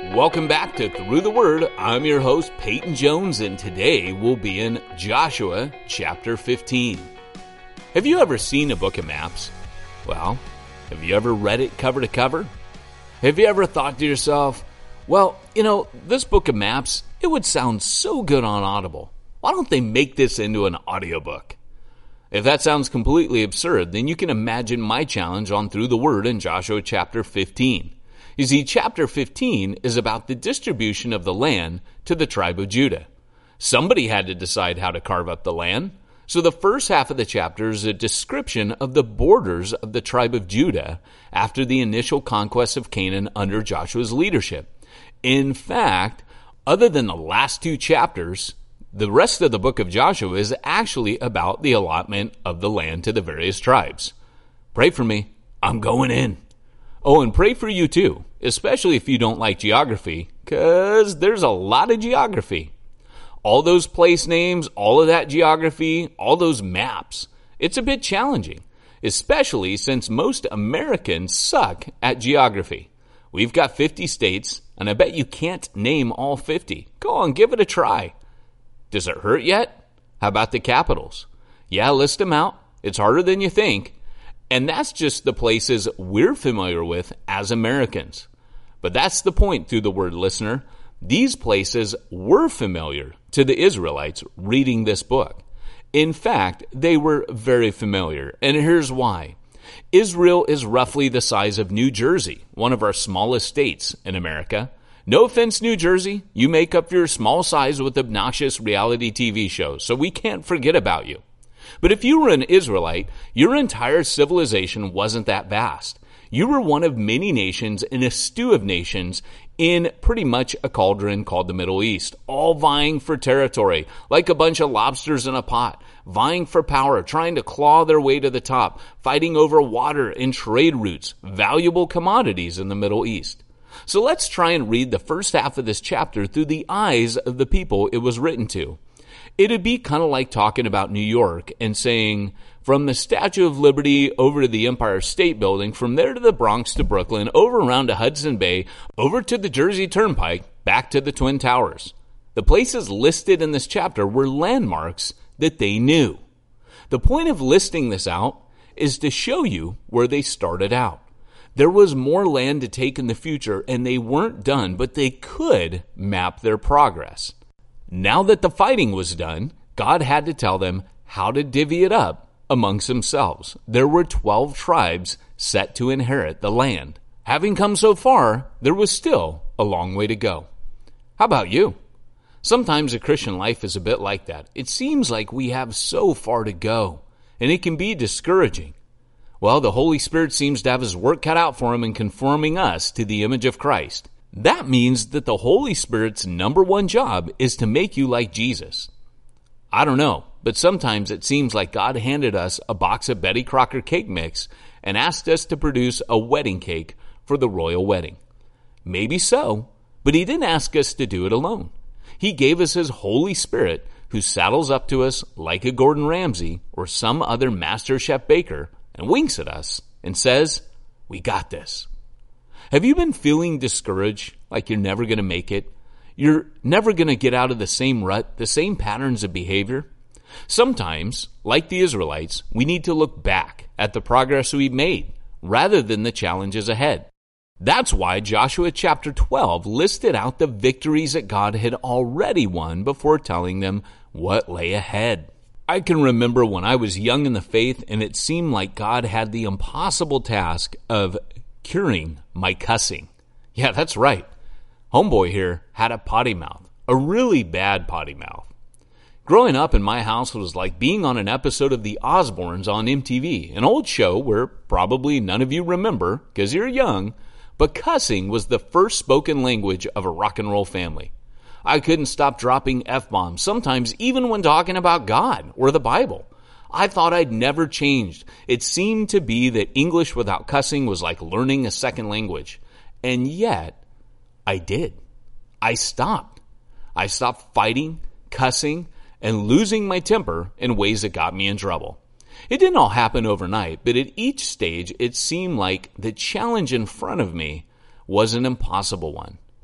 Welcome back to Through the Word. I'm your host, Peyton Jones, and today we'll be in Joshua chapter 15. Have you ever seen a book of maps? Well, have you ever read it cover to cover? Have you ever thought to yourself, well, this book of maps, it would sound so good on Audible. Why don't they make this into an audiobook? If that sounds completely absurd, then you can imagine my challenge on Through the Word in Joshua chapter 15. You see, chapter 15 is about the distribution of the land to the tribe of Judah. Somebody had to decide how to carve up the land. So the first half of the chapter is a description of the borders of the tribe of Judah after the initial conquest of Canaan under Joshua's leadership. In fact, other than the last two chapters, the rest of the book of Joshua is actually about the allotment of the land to the various tribes. Pray for me. I'm going in. Oh, and pray for you too, especially if you don't like geography, because there's a lot of geography. All those place names, all of that geography, all those maps, it's a bit challenging, especially since most Americans suck at geography. We've got 50 states, and I bet you can't name all 50. Go on, give it a try. Does it hurt yet? How about the capitals? Yeah, list them out. It's harder than you think. And that's just the places we're familiar with as Americans. But that's the point through the word, listener. These places were familiar to the Israelites reading this book. In fact, they were very familiar. And here's why. Israel is roughly the size of New Jersey, one of our smallest states in America. No offense, New Jersey. You make up your small size with obnoxious reality TV shows, so we can't forget about you. But if you were an Israelite, your entire civilization wasn't that vast. You were one of many nations in a stew of nations in pretty much a cauldron called the Middle East, all vying for territory, like a bunch of lobsters in a pot, vying for power, trying to claw their way to the top, fighting over water and trade routes, valuable commodities in the Middle East. So let's try and read the first half of this chapter through the eyes of the people it was written to. It'd be kind of like talking about New York and saying, from the Statue of Liberty over to the Empire State Building, from there to the Bronx to Brooklyn, over around to Hudson Bay, over to the Jersey Turnpike, back to the Twin Towers. The places listed in this chapter were landmarks that they knew. The point of listing this out is to show you where they started out. There was more land to take in the future, and they weren't done, but they could map their progress. Now that the fighting was done, God had to tell them how to divvy it up amongst themselves. There were 12 tribes set to inherit the land. Having come so far, there was still a long way to go. How about you? Sometimes a Christian life is a bit like that. It seems like we have so far to go, and it can be discouraging. Well, the Holy Spirit seems to have his work cut out for him in conforming us to the image of Christ. That means that the Holy Spirit's number one job is to make you like Jesus. I don't know, but sometimes it seems like God handed us a box of Betty Crocker cake mix and asked us to produce a wedding cake for the royal wedding. Maybe so, but he didn't ask us to do it alone. He gave us his Holy Spirit, who saddles up to us like a Gordon Ramsay or some other master chef baker and winks at us and says, "We got this." Have you been feeling discouraged, like you're never going to make it? You're never going to get out of the same rut, the same patterns of behavior? Sometimes, like the Israelites, we need to look back at the progress we've made rather than the challenges ahead. That's why Joshua chapter 12 listed out the victories that God had already won before telling them what lay ahead. I can remember when I was young in the faith and it seemed like God had the impossible task of curing my cussing. Yeah, that's right. Homeboy here had a potty mouth, a really bad potty mouth. Growing up in my house was like being on an episode of The Osbournes on MTV, an old show where probably none of you remember because you're young, but cussing was the first spoken language of a rock and roll family. I couldn't stop dropping F-bombs, sometimes even when talking about God or the Bible. I thought I'd never changed. It seemed to be that English without cussing was like learning a second language. And yet, I did. I stopped. I stopped fighting, cussing, and losing my temper in ways that got me in trouble. It didn't all happen overnight, but at each stage, it seemed like the challenge in front of me was an impossible one.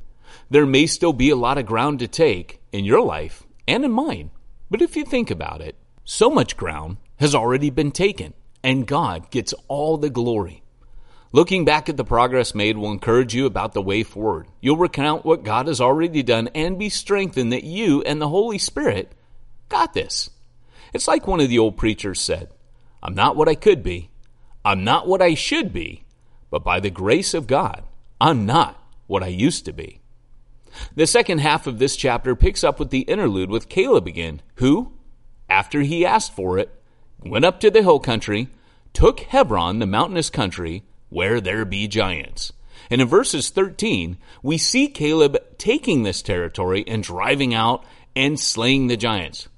There may still be a lot of ground to take in your life and in mine, but if you think about it, so much ground has already been taken, and God gets all the glory. Looking back at the progress made will encourage you about the way forward. You'll recount what God has already done and be strengthened that you and the Holy Spirit got this. It's like one of the old preachers said, "I'm not what I could be. I'm not what I should be. But by the grace of God, I'm not what I used to be." The second half of this chapter picks up with the interlude with Caleb again, who, after he asked for it, went up to the hill country, took Hebron, the mountainous country, where there be giants. And in verses 13, we see Caleb taking this territory and driving out and slaying the giants.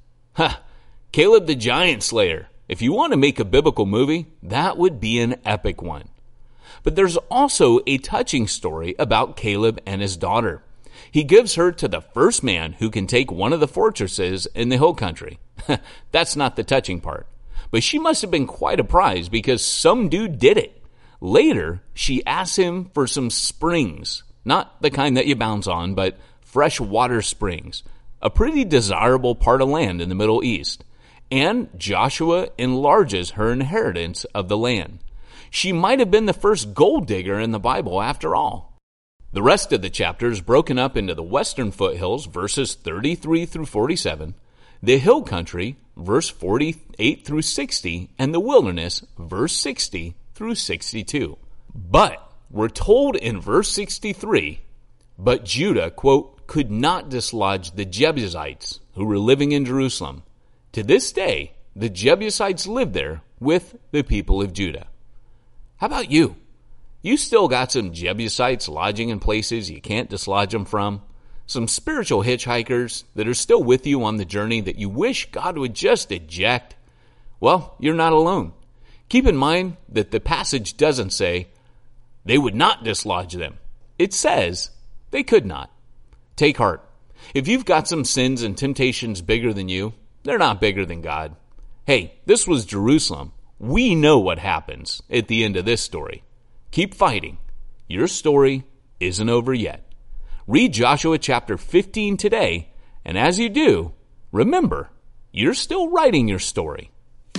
Caleb the giant slayer. If you want to make a biblical movie, that would be an epic one. But there's also a touching story about Caleb and his daughter. He gives her to the first man who can take one of the fortresses in the hill country. That's not the touching part. But she must have been quite a prize because some dude did it. Later, she asks him for some springs, not the kind that you bounce on, but fresh water springs, a pretty desirable part of land in the Middle East. And Joshua enlarges her inheritance of the land. She might have been the first gold digger in the Bible after all. The rest of the chapter is broken up into the western foothills, verses 33 through 47, the hill country, verse 48 through 60, and the wilderness, verse 60 through 62. But we're told in verse 63, but Judah, quote, could not dislodge the Jebusites who were living in Jerusalem. To this day, the Jebusites live there with the people of Judah. How about you? You still got some Jebusites lodging in places you can't dislodge them from? Some spiritual hitchhikers that are still with you on the journey that you wish God would just eject? Well, you're not alone. Keep in mind that the passage doesn't say they would not dislodge them. It says they could not. Take heart. If you've got some sins and temptations bigger than you, they're not bigger than God. Hey, this was Jerusalem. We know what happens at the end of this story. Keep fighting. Your story isn't over yet. Read Joshua chapter 15 today, and as you do, remember, you're still writing your story.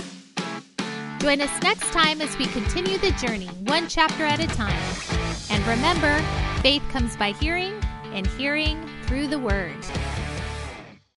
Join us next time as we continue the journey, one chapter at a time. And remember, faith comes by hearing, and hearing through the Word.